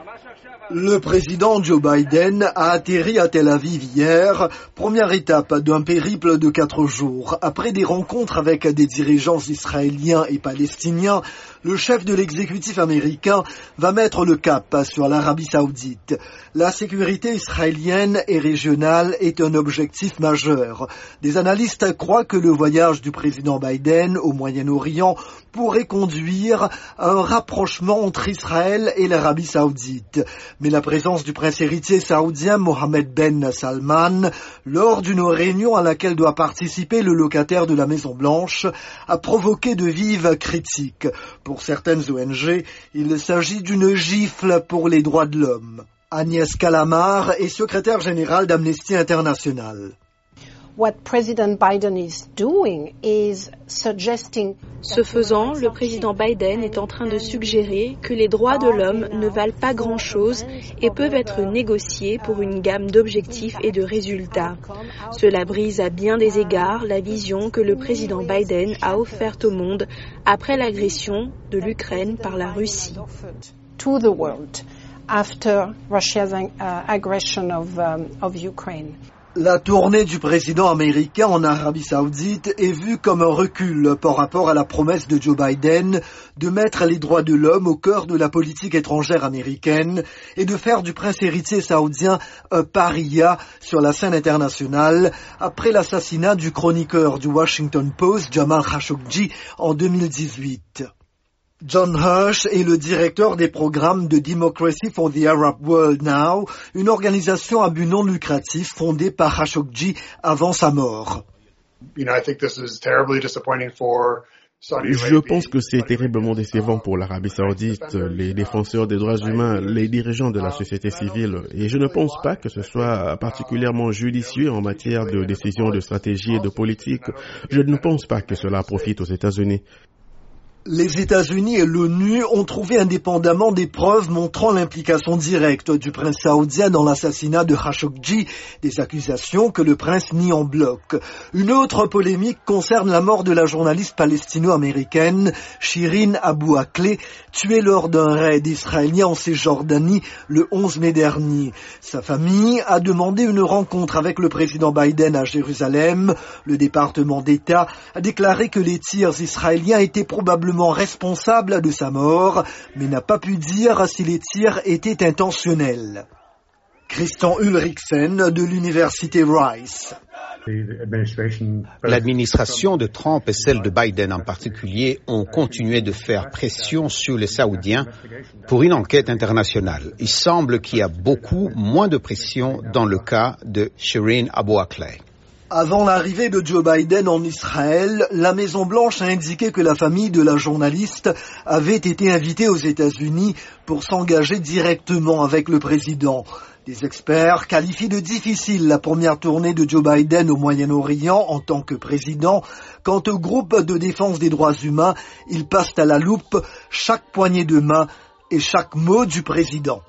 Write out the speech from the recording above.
Le président Joe Biden a atterri à Tel Aviv hier, première étape d'un périple de 4 jours. Après des rencontres avec des dirigeants israéliens et palestiniens, le chef de l'exécutif américain va mettre le cap sur l'Arabie Saoudite. La sécurité israélienne et régionale est un objectif majeur. Des analystes croient que le voyage du président Biden au Moyen-Orient pourrait conduire à un rapprochement entre Israël et l'Arabie Saoudite. Mais la présence du prince héritier saoudien Mohammed Ben Salman, lors d'une réunion à laquelle doit participer le locataire de la Maison-Blanche, a provoqué de vives critiques. Pour certaines ONG, il s'agit d'une gifle pour les droits de l'homme. Agnès Calamar est secrétaire générale d'Amnesty International. Ce faisant, le président Biden est en train de suggérer que les droits de l'homme ne valent pas grand-chose et peuvent être négociés pour une gamme d'objectifs et de résultats. Cela brise à bien des égards la vision que le président Biden a offerte au monde après l'agression de l'Ukraine par la Russie. La tournée du président américain en Arabie Saoudite est vue comme un recul par rapport à la promesse de Joe Biden de mettre les droits de l'homme au cœur de la politique étrangère américaine et de faire du prince héritier saoudien un paria sur la scène internationale après l'assassinat du chroniqueur du Washington Post, Jamal Khashoggi, en 2018. John Hirsch est le directeur des programmes de Democracy for the Arab World Now, une organisation à but non lucratif fondée par Khashoggi avant sa mort. Je pense que c'est terriblement décevant pour l'Arabie Saoudite, les défenseurs des droits humains, les dirigeants de la société civile, et je ne pense pas que ce soit particulièrement judicieux en matière de décision de stratégie et de politique. Je ne pense pas que cela profite aux États-Unis. Les États-Unis et l'ONU ont trouvé indépendamment des preuves montrant l'implication directe du prince saoudien dans l'assassinat de Khashoggi, des accusations que le prince nie en bloc. Une autre polémique concerne la mort de la journaliste palestino-américaine Shirin Abu Akleh, tuée lors d'un raid israélien en Cisjordanie le 11 mai dernier. Sa famille a demandé une rencontre avec le président Biden à Jérusalem. Le département d'État a déclaré que les tirs israéliens étaient probablement responsable de sa mort, mais n'a pas pu dire si les tirs étaient intentionnels. Christian Ulriksen de l'université Rice. L'administration de Trump et celle de Biden en particulier ont continué de faire pression sur les Saoudiens pour une enquête internationale. Il semble qu'il y a beaucoup moins de pression dans le cas de Shirin Abu Akleh. Avant l'arrivée de Joe Biden en Israël, la Maison-Blanche a indiqué que la famille de la journaliste avait été invitée aux États-Unis pour s'engager directement avec le président. Des experts qualifient de difficile la première tournée de Joe Biden au Moyen-Orient en tant que président. Quant au groupe de défense des droits humains, ils passent à la loupe chaque poignée de main et chaque mot du président.